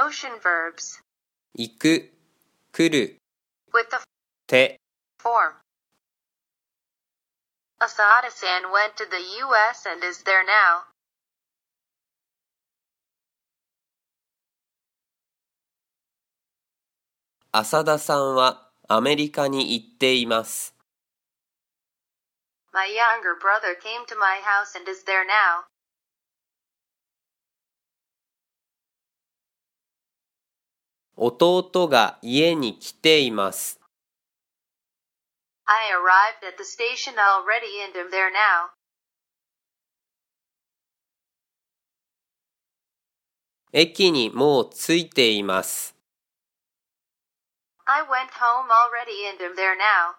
motion verbs 行く、来る、 with the て、 form. Asada-san went to the US and is there now. 浅田さんはアメリカに行っています。 My younger brother came to my house and is there now. 弟が家に来ています。 I arrived at the station already and am there now. 駅にもう着いています。 I went home already and am there now.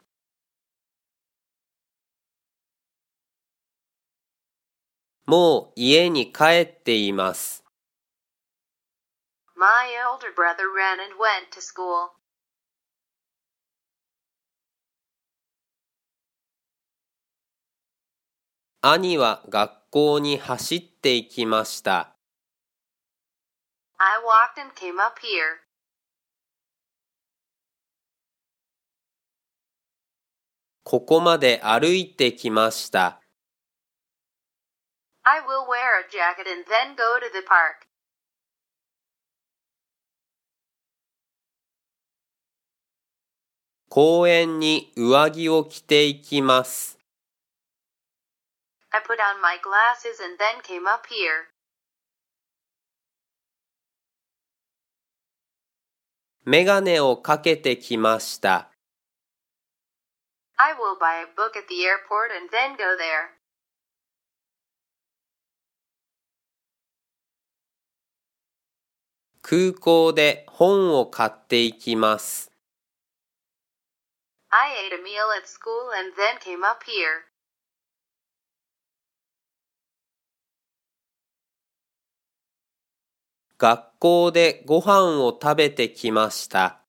もう家に帰っています。 My older brother ran and went to school. 兄は学校に走っていきました。 I walked and came up here. ここまで歩いてきました。 I will wear a jacket and then go to the park. 公園に上着を着ていきます。 I put on my glasses and then came up here. メガネをかけてきました。 I will buy a book at the airport and then go there. 空港で本を買っていきます。 I ate a meal at school and then came up here. 学校でご飯を食べてきました。